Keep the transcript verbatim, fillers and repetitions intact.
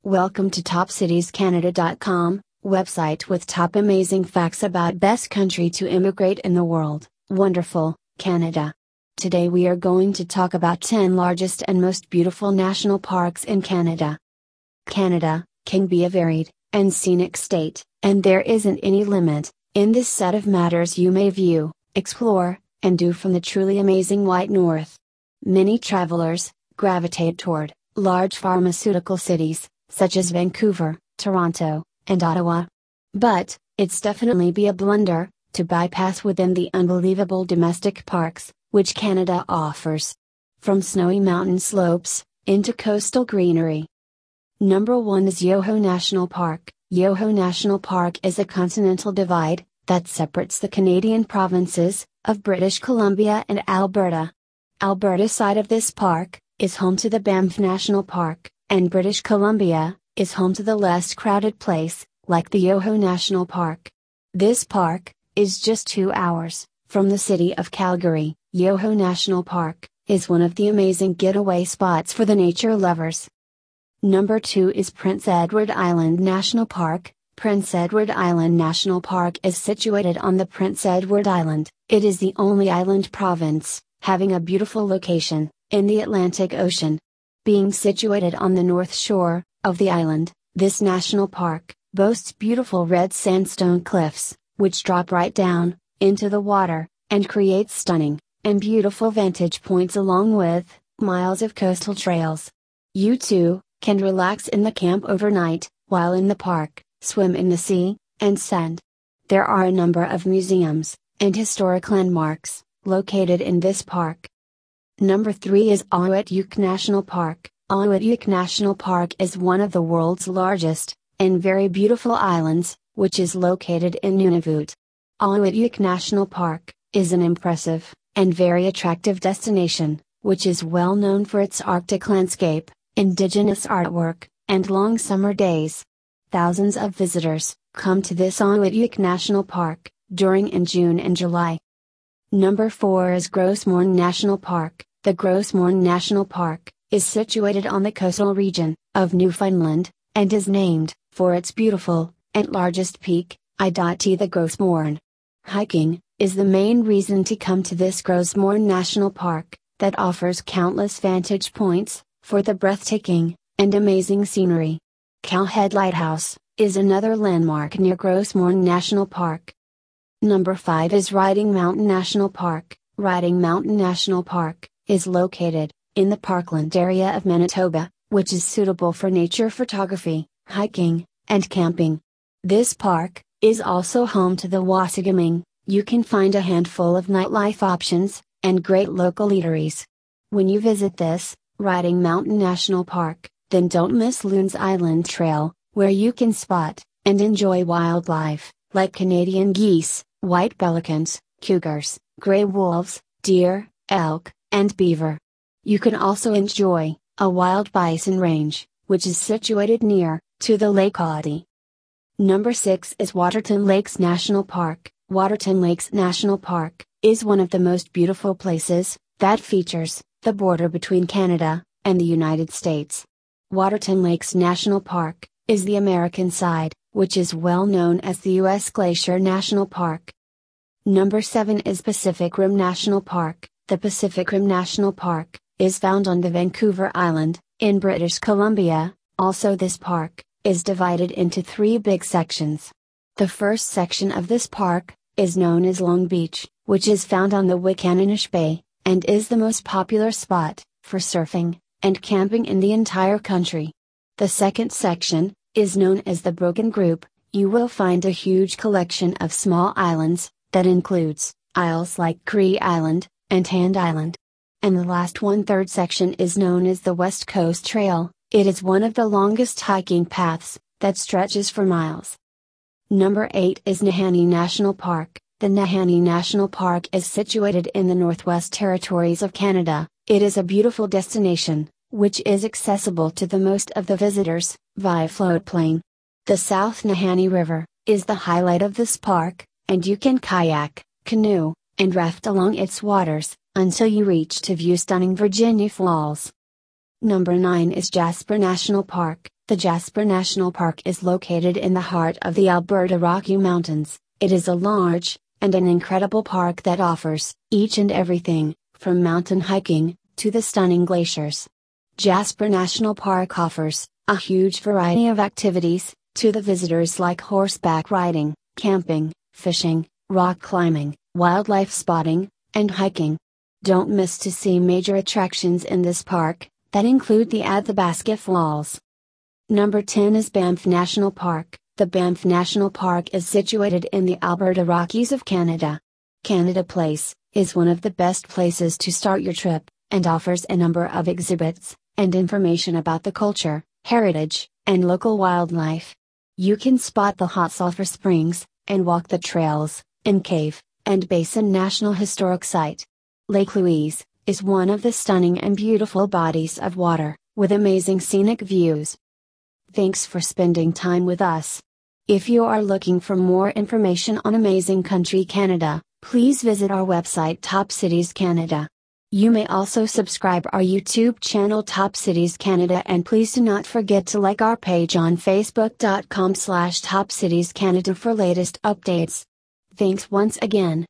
Welcome to top cities canada dot com, website with top amazing facts about best country to immigrate in the world. Wonderful, Canada. Today we are going to talk about ten largest and most beautiful national parks in Canada. Canada can be a varied and scenic state, and there isn't any limit in this set of matters you may view, explore, and do from the truly amazing White North. Many travelers gravitate toward large pharmaceutical cities, such as Vancouver, Toronto, and Ottawa. But it's definitely be a blunder to bypass within the unbelievable domestic parks, which Canada offers. From snowy mountain slopes, into coastal greenery. Number one is Yoho National Park. Yoho National Park is a continental divide that separates the Canadian provinces of British Columbia and Alberta. Alberta's side of this park is home to the Banff National Park, and British Columbia is home to the less crowded place, like the Yoho National Park. This park is just two hours from the city of Calgary. Yoho National Park is one of the amazing getaway spots for the nature lovers. Number two is Prince Edward Island National Park. Prince Edward Island National Park is situated on the Prince Edward Island. It is the only island province having a beautiful location in the Atlantic Ocean. Being situated on the north shore of the island, this national park boasts beautiful red sandstone cliffs, which drop right down into the water, and create stunning and beautiful vantage points along with miles of coastal trails. You too can relax in the camp overnight, while in the park, swim in the sea and sand. There are a number of museums and historic landmarks located in this park. Number three is Ahwahneuk National Park. Ahwahneuk National Park is one of the world's largest and very beautiful islands, which is located in Nunavut. Ahwahneuk National Park is an impressive and very attractive destination, which is well known for its Arctic landscape, indigenous artwork, and long summer days. Thousands of visitors come to this Ahwahneuk National Park during in June and July. Number four is Gros Morne National Park. The Gros Morne National Park is situated on the coastal region of Newfoundland, and is named for its beautiful and largest peak, that is the Gros Morne. Hiking is the main reason to come to this Gros Morne National Park, that offers countless vantage points for the breathtaking and amazing scenery. Cowhead Lighthouse is another landmark near Gros Morne National Park. Number five is Riding Mountain National Park. Riding Mountain National Park is located in the Parkland area of Manitoba, which is suitable for nature photography, hiking, and camping. This park is also home to the Waasigaming. You can find a handful of nightlife options and great local eateries. When you visit this Riding Mountain National Park, then don't miss Loon's Island Trail, where you can spot and enjoy wildlife like Canadian geese, white pelicans, cougars, gray wolves, deer, elk, and beaver. You can also enjoy a wild bison range, which is situated near to the Lake Oddie. Number six is Waterton Lakes National Park. Waterton Lakes National Park is one of the most beautiful places that features the border between Canada and the United States. Waterton Lakes National Park is the American side, which is well known as the U S Glacier National Park. Number seven is Pacific Rim National Park. The Pacific Rim National Park is found on the Vancouver Island, in British Columbia. Also, this park is divided into three big sections. The first section of this park is known as Long Beach, which is found on the Wickanish Bay, and is the most popular spot for surfing and camping in the entire country. The second section is known as the Broken Group. You will find a huge collection of small islands that includes isles like Cree Island and Hand Island. And the last one-third section is known as the West Coast Trail. It is one of the longest hiking paths that stretches for miles. Number eight is Nahanni National Park. The Nahanni National Park is situated in the Northwest Territories of Canada. It is a beautiful destination, which is accessible to the most of the visitors via floatplane. The South Nahanni River is the highlight of this park, and you can kayak, canoe, and raft along its waters until you reach to view stunning Virginia Falls. Number nine is Jasper National Park. The The Jasper National Park is located in the heart of the Alberta Rocky Mountains. It is a large, and an incredible park that offers each and everything, from mountain hiking, to the stunning glaciers. Jasper National Park offers a huge variety of activities to the visitors, like horseback riding, camping, fishing, rock climbing, wildlife spotting, and hiking. Don't miss to see major attractions in this park, that include the Athabasca Falls. Number ten is Banff National Park. The Banff National Park is situated in the Alberta Rockies of Canada. Canada Place is one of the best places to start your trip, and offers a number of exhibits and information about the culture, heritage, and local wildlife. You can spot the hot sulfur springs, and walk the trails, in Cave and Basin National Historic Site. Lake Louise is one of the stunning and beautiful bodies of water, with amazing scenic views. Thanks for spending time with us. If you are looking for more information on amazing country Canada, please visit our website Top Cities Canada. You may also subscribe our YouTube channel Top Cities Canada, and please do not forget to like our page on facebook dot com slash Top Cities Canada for latest updates. Thanks once again.